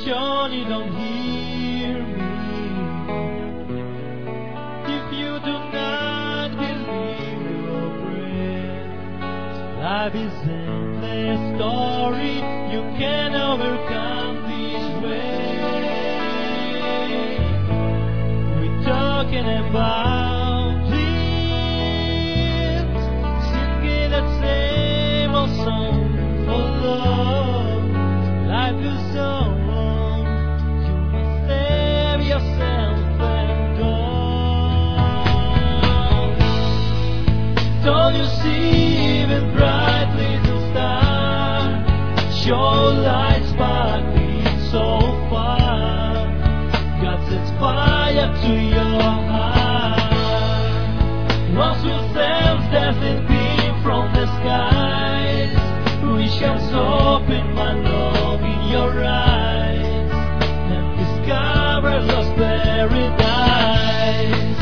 John, you don't hear me. If you do not believe your prayer, life is endless story. You can overcome this way. We're talking about dreams, singing that same old song for love. Life goes on. You must save yourself and go. Don't you see even bright little star? Show light sparkling so far. God sets fire to your heart. Once will sense dancing beam from the skies. Which comes open my love in your eyes and discover lost paradise.